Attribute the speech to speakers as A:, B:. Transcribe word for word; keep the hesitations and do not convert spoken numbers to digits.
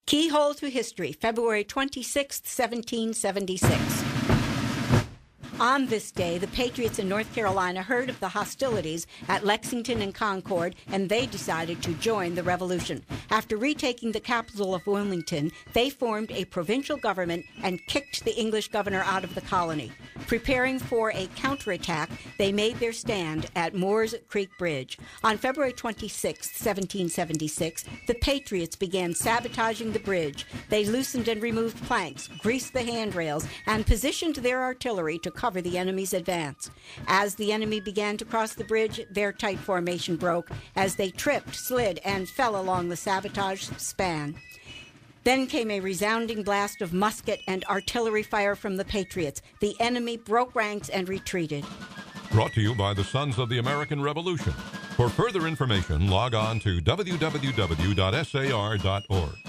A: Keyhole to History, February twenty-sixth, seventeen seventy-six. On this day, the Patriots in North Carolina heard of the hostilities at Lexington and Concord, and they decided to join the revolution. After retaking the capital of Wilmington, they formed a provincial government and kicked the English governor out of the colony. Preparing for a counterattack, they made their stand at Moores Creek Bridge. On February twenty-sixth, seventeen seventy-six, the Patriots began sabotaging the bridge. They loosened and removed planks, greased the handrails, and positioned their artillery to cover the enemy's advance. As the enemy began to cross the bridge, their tight formation broke as they tripped, slid, and fell along the sabotaged span. Then came a resounding blast of musket and artillery fire from the Patriots. The enemy broke ranks and retreated.
B: Brought to you by the Sons of the American Revolution. For further information, log on to w w w dot s a r dot org.